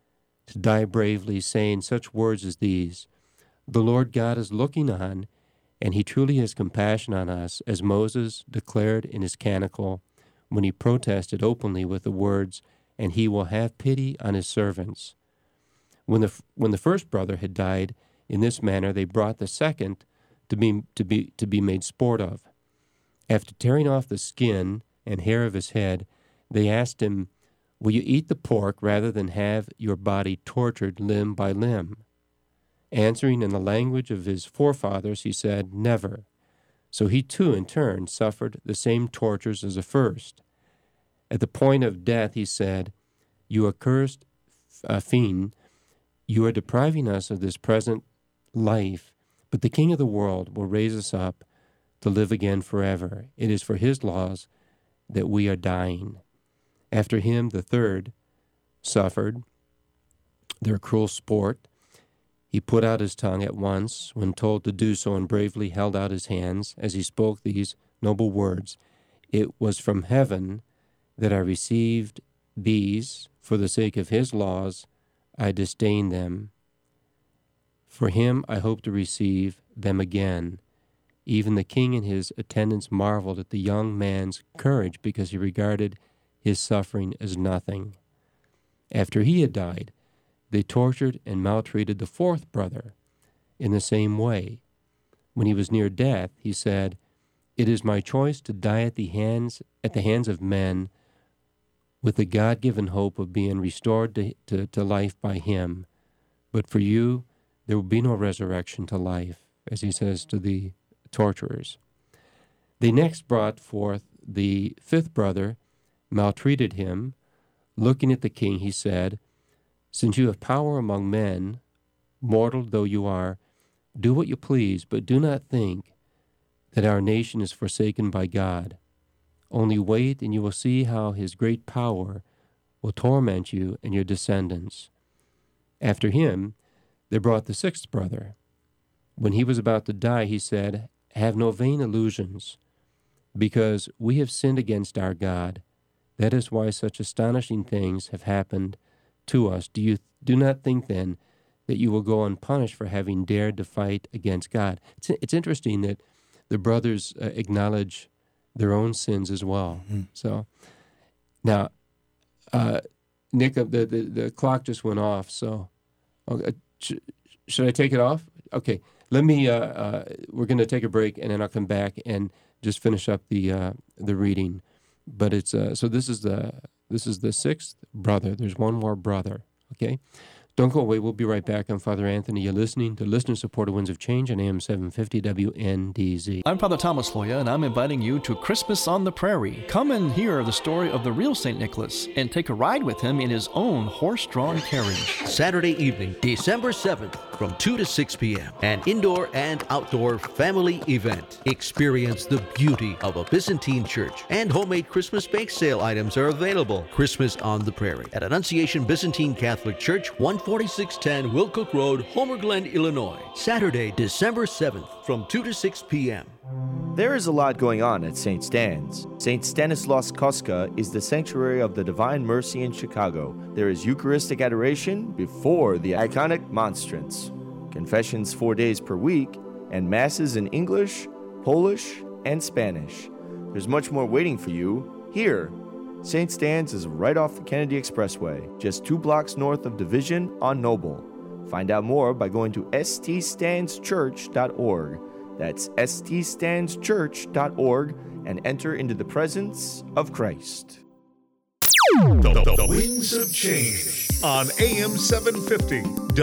Speaker 3: saying such words as these: "The Lord God is looking on, and he truly has compassion on us," as Moses declared in his canticle when he protested openly with the words, "And he will have pity on his servants." When the first brother had died in this manner, they brought the second to be made sport of. After tearing off the skin and hair of his head, they asked him, "Will you eat the pork rather than have your body tortured limb by limb?" Answering in the language of his forefathers, he said, "Never." So he too, in turn, suffered the same tortures as the first. At the point of death, he said, "You accursed fiend, you are depriving us of this present life, but the King of the world will raise us up to live again forever. It is for his laws that we are dying." After him, the third suffered their cruel sport. He put out his tongue at once when told to do so, and bravely held out his hands as he spoke these noble words: "It was from heaven that I received these. For the sake of his laws, I disdain them. For him I hope to receive them again." Even the king and his attendants marveled at the young man's courage, because he regarded his suffering as nothing. After he had died, they tortured and maltreated the fourth brother in the same way. When he was near death, he said, "It is my choice to die at the hands of men, with the God-given hope of being restored to life by him. but for you there will be no resurrection to life, as he says to the torturers. They next brought forth the fifth brother, maltreated him. Looking at the king, he said, "Since you have power among men, mortal though you are, do what you please, but do not think that our nation is forsaken by God. Only wait, and you will see how his great power will torment you and your descendants." After him, they brought the sixth brother. When he was about to die, he said, "Have no vain illusions, because we have sinned against our God. That is why such astonishing things have happened to us. Do not think then that you will go unpunished for having dared to fight against God." It's interesting that the brothers acknowledge their own sins as well. Mm-hmm. So now, Nick, the clock just went off. So should I take it off? Okay. Let me. We're going to take a break, and then I'll come back and just finish up the reading. But it's so this is the sixth brother. There's one more brother. Okay. Don't go away. We'll be right back. I'm Father Anthony. You're listening to Listener-Supported Winds of Change on AM 750 WNDZ.
Speaker 6: I'm Father Thomas Loya, and I'm inviting you to Christmas on the Prairie. Come and hear the story of the real St. Nicholas and take a ride with him in his own horse-drawn carriage.
Speaker 5: Saturday evening, December 7th, from 2 to 6 p.m. An indoor and outdoor family event. Experience the beauty of a Byzantine church, and homemade Christmas bake sale items are available. Christmas on the Prairie at Annunciation Byzantine Catholic Church, 14610 Wilcook Road, Homer Glen, Illinois. Saturday, December 7th, from 2 to 6 p.m.
Speaker 7: There is a lot going on at St. Stan's. St. Stanislaus Kostka is the sanctuary of the Divine Mercy in Chicago. There is Eucharistic adoration before the iconic monstrance, confessions 4 days per week, and masses in English, Polish, and Spanish. There's much more waiting for you here. St. Stan's is right off the Kennedy Expressway, just 2 blocks north of Division on Noble. Find out more by going to ststanschurch.org. That's ststanschurch.org, and enter into the presence of Christ.
Speaker 2: The Winds of Change on AM 750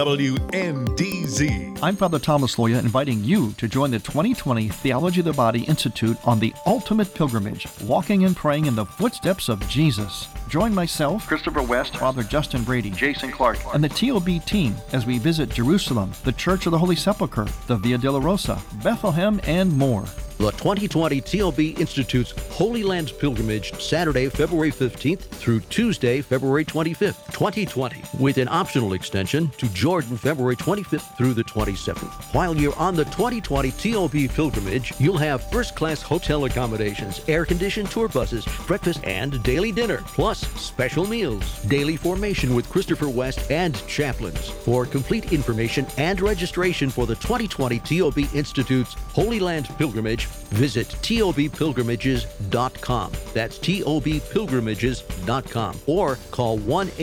Speaker 2: WNDZ.
Speaker 6: I'm Father Thomas Loya, inviting you to join the 2020 Theology of the Body Institute on the ultimate pilgrimage, walking and praying in the footsteps of Jesus. Join myself, Christopher West, Father Justin Brady, Jason Clark, and the TOB team as we visit Jerusalem, the Church of the Holy Sepulchre, the Via Dolorosa, Bethlehem, and more.
Speaker 5: The 2020 TOB Institute's Holy Land Pilgrimage, Saturday, February 15th through Tuesday, February 25th, 2020, with an optional extension to Jordan, February 25th through the 27th. While you're on the 2020 TOB Pilgrimage, you'll have first-class hotel accommodations, air-conditioned tour buses, breakfast and daily dinner, plus special meals, daily formation with Christopher West and chaplains. For complete information and registration for the 2020 TOB Institute's Holy Land Pilgrimage, visit tobpilgrimages.com. That's tobpilgrimages.com. Or call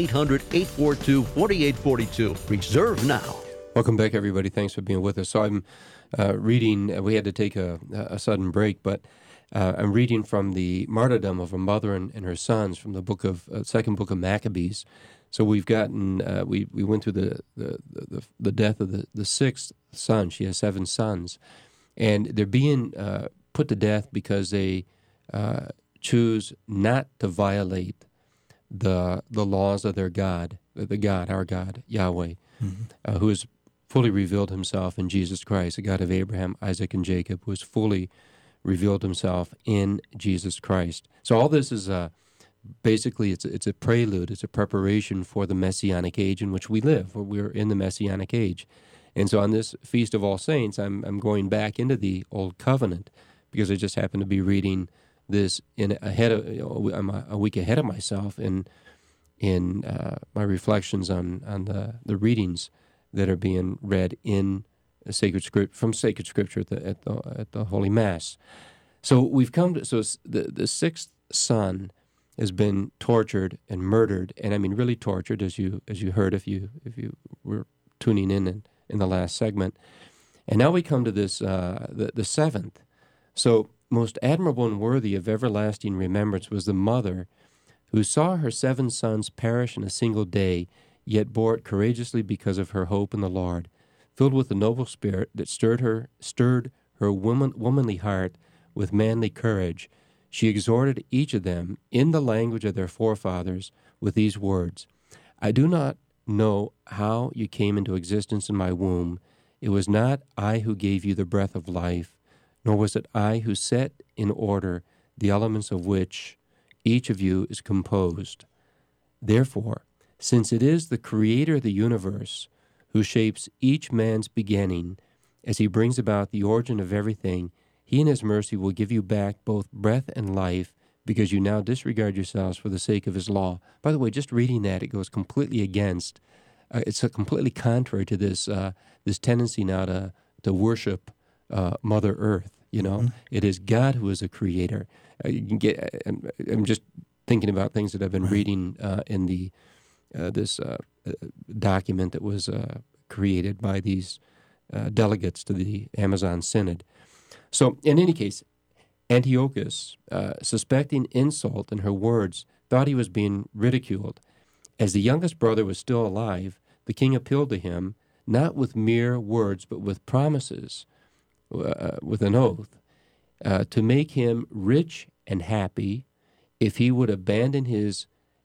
Speaker 5: 1-800-842-4842. Reserve now.
Speaker 3: Welcome back, everybody. Thanks for being with us. So I'm reading, we had to take a sudden break, but I'm reading from the martyrdom of a mother and her sons from the second book of Maccabees. So we've gotten, we went through the death of the sixth son. She has 7 sons. And they're being put to death because they choose not to violate the laws of their God, our God, Yahweh, who has fully revealed himself in Jesus Christ, the God of Abraham, Isaac, and Jacob, who has fully revealed himself in Jesus Christ. So all this is basically it's a prelude, it's a preparation for the Messianic age in which we live. We're in the Messianic age. And so on this Feast of All Saints, I'm going back into the Old Covenant because I just happen to be reading this I'm a week ahead of myself in my reflections on the readings that are being read in sacred scripture at the Holy Mass. So we've come to the sixth son has been tortured and murdered, and I mean really tortured, as you heard if you were tuning in the last segment. And now we come to this, the seventh. So most admirable and worthy of everlasting remembrance was the mother who saw her 7 sons perish in a single day, yet bore it courageously because of her hope in the Lord. Filled with the noble spirit that stirred her womanly heart with manly courage, she exhorted each of them in the language of their forefathers with these words, I do not know how you came into existence in my womb. It was not I who gave you the breath of life, nor was it I who set in order the elements of which each of you is composed. Therefore, since it is the Creator of the universe who shapes each man's beginning, as he brings about the origin of everything, he in his mercy will give you back both breath and life, because you now disregard yourselves for the sake of his law. By the way, just reading that, it goes completely against, it's completely contrary to this this tendency now to worship Mother Earth. You know, It is God who is a creator. You can get. I'm just thinking about things that I've been reading in the this document that was created by these delegates to the Amazon Synod. So, in any case, Antiochus, suspecting insult in her words, thought he was being ridiculed. As the youngest brother was still alive, the king appealed to him, not with mere words, but with promises, with an oath, to make him rich and happy if he would abandon his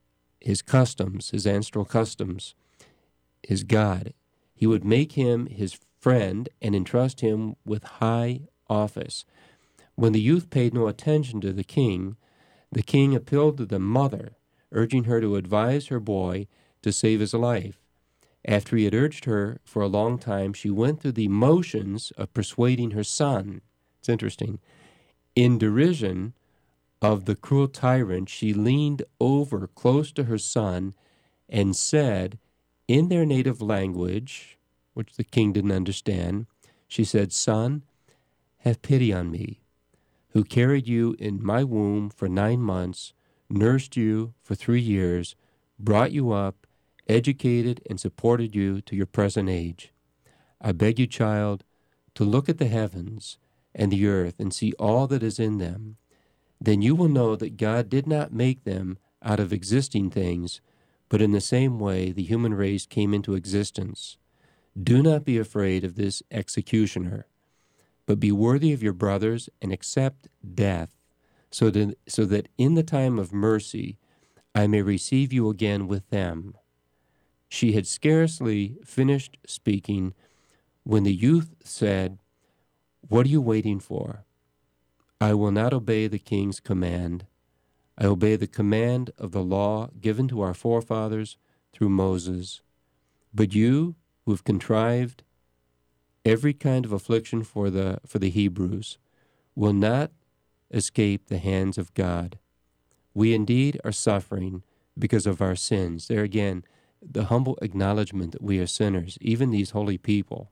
Speaker 3: customs, his ancestral customs, his God. He would make him his friend and entrust him with high office. When the youth paid no attention to the king appealed to the mother, urging her to advise her boy to save his life. After he had urged her for a long time, she went through the motions of persuading her son. It's interesting. In derision of the cruel tyrant, she leaned over close to her son and said, in their native language, which the king didn't understand, she said, Son, have pity on me, who carried you in my womb for 9 months, nursed you for 3 years, brought you up, educated and supported you to your present age. I beg you, child, to look at the heavens and the earth and see all that is in them. Then you will know that God did not make them out of existing things, but in the same way the human race came into existence. Do not be afraid of this executioner, but be worthy of your brothers and accept death, so that in the time of mercy I may receive you again with them. She had scarcely finished speaking when the youth said, What are you waiting for? I will not obey the king's command. I obey the command of the law given to our forefathers through Moses. But you, who have contrived every kind of affliction for the Hebrews, will not escape the hands of God. We indeed are suffering because of our sins. There again, the humble acknowledgement that we are sinners, even these holy people.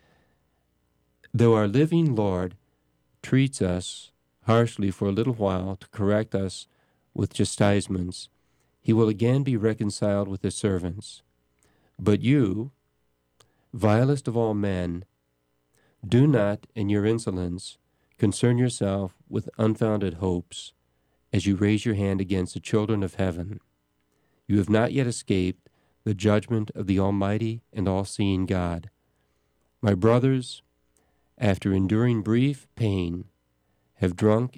Speaker 3: Though our living Lord treats us harshly for a little while to correct us with chastisements, he will again be reconciled with his servants. But you, vilest of all men, do not, in your insolence, concern yourself with unfounded hopes as you raise your hand against the children of heaven. You have not yet escaped the judgment of the Almighty and all-seeing God. My brothers, after enduring brief pain, have drunk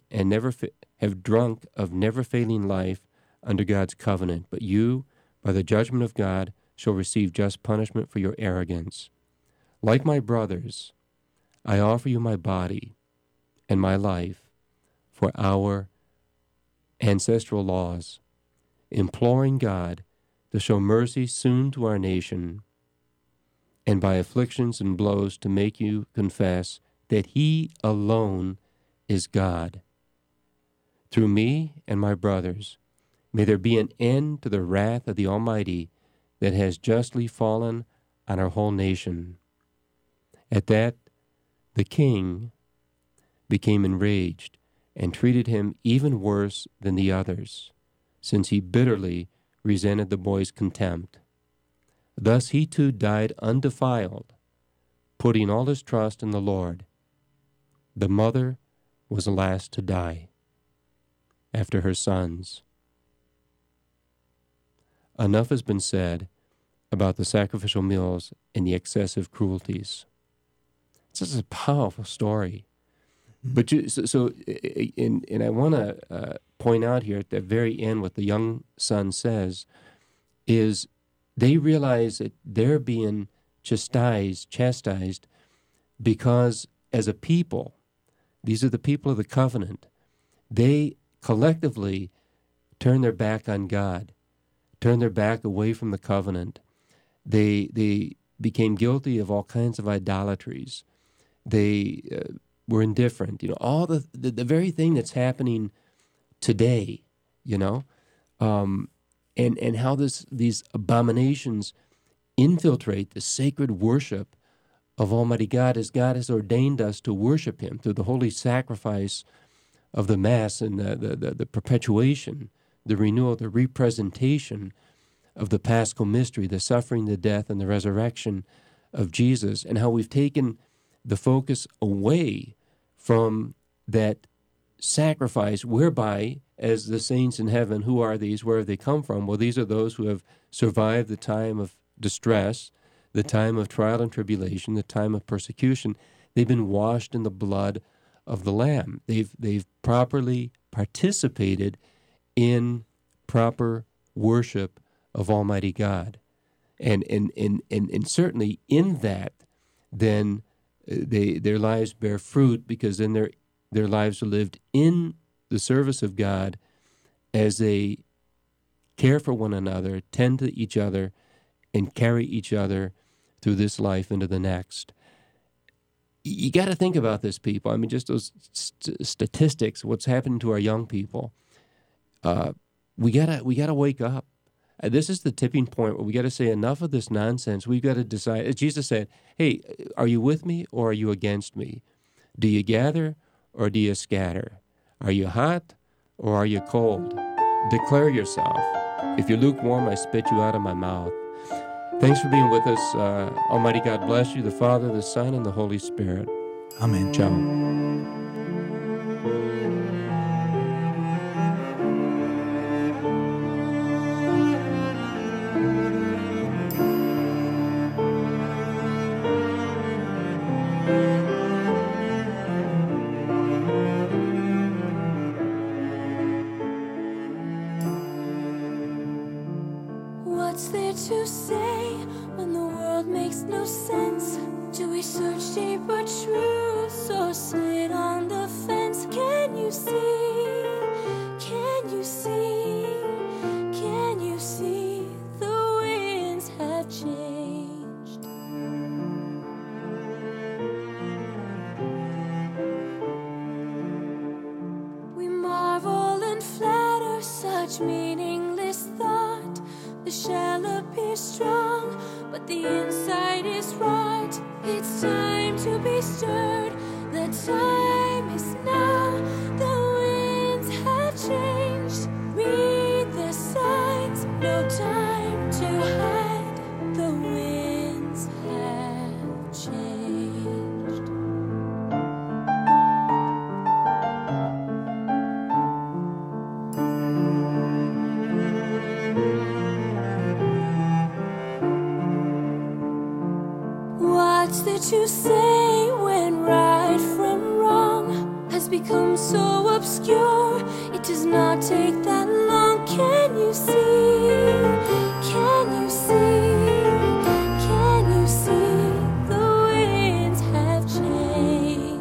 Speaker 3: of never-failing life under God's covenant, but you, by the judgment of God, shall receive just punishment for your arrogance. Like my brothers, I offer you my body and my life for our ancestral laws, imploring God to show mercy soon to our nation, and by afflictions and blows to make you confess that he alone is God. Through me and my brothers, may there be an end to the wrath of the Almighty that has justly fallen on our whole nation. At that, the king became enraged and treated him even worse than the others, since he bitterly resented the boy's contempt. Thus he too died undefiled, putting all his trust in the Lord. The mother was the last to die after her sons. Enough has been said about the sacrificial meals and the excessive cruelties. This is a powerful story. But and I want to point out here at the very end what the young son says is they realize that they're being chastised because as a people, these are the people of the covenant, they collectively turn their back on God, turn their back away from the covenant. They became guilty of all kinds of idolatries. They were indifferent. All the very thing that's happening today, and how these abominations infiltrate the sacred worship of Almighty God as God has ordained us to worship Him through the holy sacrifice of the Mass and the perpetuation, the renewal, the representation of the Paschal mystery, the suffering, the death, and the resurrection of Jesus, and how we've taken the focus away from that sacrifice whereby, as the saints in heaven, who are these? Where have they come from? Well, these are those who have survived the time of distress, the time of trial and tribulation, the time of persecution. They've been washed in the blood of the Lamb. They've properly participated in proper worship of Almighty God. And certainly in that, then their lives bear fruit, because then their lives are lived in the service of God as they care for one another, tend to each other, and carry each other through this life into the next. You got to think about this, people. I mean, just those statistics, what's happening to our young people. We gotta wake up. This is the tipping point where we got to say enough of this nonsense. We've got to decide. As Jesus said, hey, are you with me or are you against me? Do you gather or do you scatter? Are you hot or are you cold? Declare yourself. If you're lukewarm, I spit you out of my mouth. Thanks for being with us. Almighty God bless you, the Father, the Son, and the Holy Spirit.
Speaker 4: Amen.
Speaker 3: Ciao.
Speaker 1: What's there to say when the world makes no sense? Do we search deeper truths or sit on the fence? Can you see? Can you see? Can you see the winds have changed? We marvel and flatter such meaningless thought. The shell appears strong, but the inside is right. It's time to be stirred. The time is now. The winds have changed. Read the signs. No time to hide. The winds have changed. What's there to say when right from wrong has become so obscure? It does not take that long. Can you see? Can you see? Can you see the winds have changed?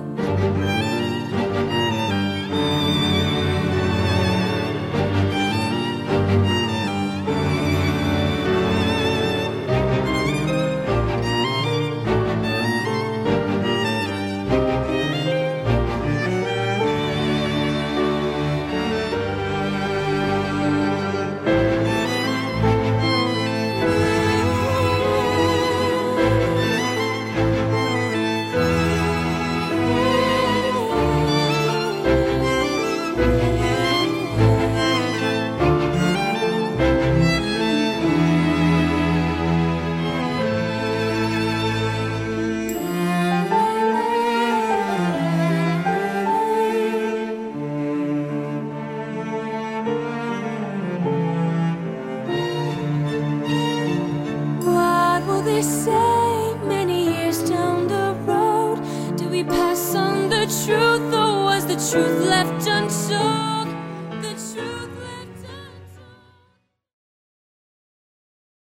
Speaker 1: truth left untold.